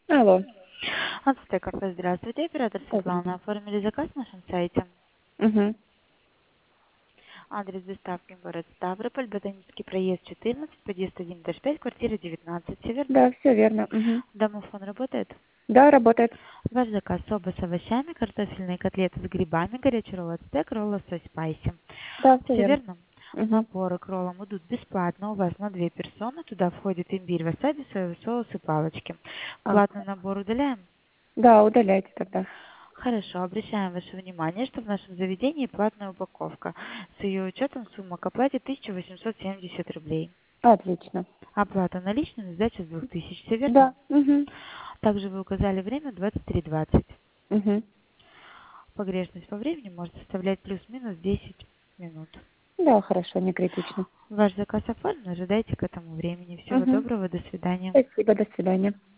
Алло. Ацтекарта, здравствуйте. Оператор Добрый Светлана. день. Оформили заказ на нашем сайте. Угу. Адрес доставки город Ставрополь, Ботанический проезд 14, подъезд 1-5, квартира 19. Все верно? Да, все верно. Угу. Домофон работает? Да, работает. Ваш заказ: соба с овощами, картофельные котлеты с грибами, горячий ролл ацтек, ролл лосось спайси. Да, все Все верно. верно? Угу. Наборы к роллам идут бесплатно у вас на 2 персоны. Туда входит имбирь, васаби, соевый соус и палочки. Платный Ага. набор удаляем? Да, удаляйте тогда. Хорошо, обращаем ваше внимание, что в нашем заведении платная упаковка. С ее учетом сумма к оплате 1870 рублей. Отлично. Оплата наличными, сдача с 2000, все верно? Да. Угу. Также вы указали время 23:20. Угу. Погрешность по времени может составлять плюс-минус 10 минут. Да, хорошо, не критично. Ваш заказ оформлен, ожидайте к этому времени. Всего Угу. доброго, до свидания. Спасибо, до свидания.